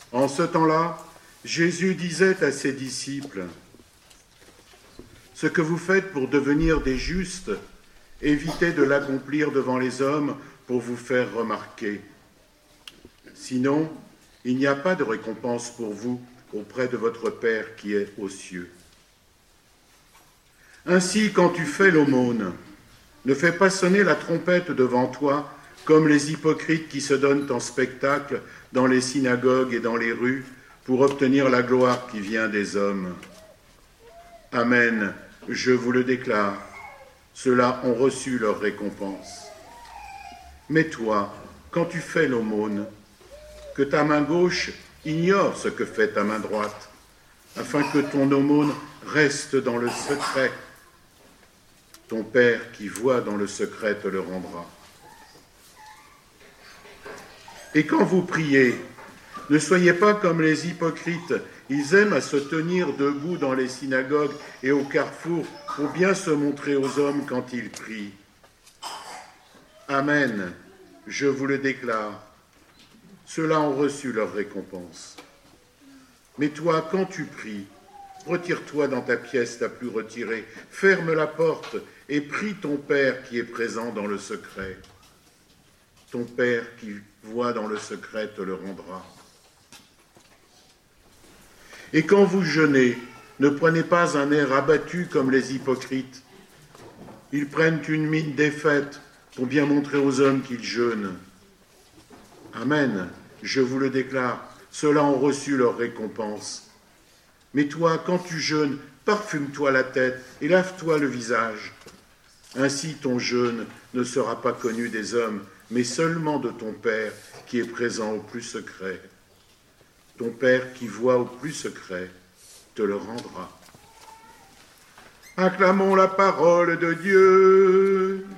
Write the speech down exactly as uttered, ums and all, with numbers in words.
En ce temps-là, Jésus disait à ses disciples, « Ce que vous faites pour devenir des justes, évitez de l'accomplir devant les hommes pour vous faire remarquer. Sinon, il n'y a pas de récompense pour vous auprès de votre Père qui est aux cieux. Ainsi, quand tu fais l'aumône, ne fais pas sonner la trompette devant toi comme les hypocrites qui se donnent en spectacle dans les synagogues et dans les rues pour obtenir la gloire qui vient des hommes. Amen, je vous le déclare, ceux-là ont reçu leur récompense. Mais toi, quand tu fais l'aumône, que ta main gauche ignore ce que fait ta main droite, afin que ton aumône reste dans le secret. Ton Père qui voit dans le secret te le rendra. Et quand vous priez, ne soyez pas comme les hypocrites. Ils aiment à se tenir debout dans les synagogues et au carrefour pour bien se montrer aux hommes quand ils prient. Amen, je vous le déclare, ceux-là ont reçu leur récompense. Mais toi, quand tu pries, retire-toi dans ta pièce la plus retirée, ferme la porte et prie ton Père qui est présent dans le secret. Ton Père qui voit dans le secret te le rendra. Et quand vous jeûnez, ne prenez pas un air abattu comme les hypocrites. Ils prennent une mine défaite pour bien montrer aux hommes qu'ils jeûnent. Amen, je vous le déclare, ceux-là ont reçu leur récompense. Mais toi, quand tu jeûnes, parfume-toi la tête et lave-toi le visage. Ainsi ton jeûne ne sera pas connu des hommes, mais seulement de ton Père qui est présent au plus secret. Ton Père qui voit au plus secret te le rendra. Acclamons la parole de Dieu.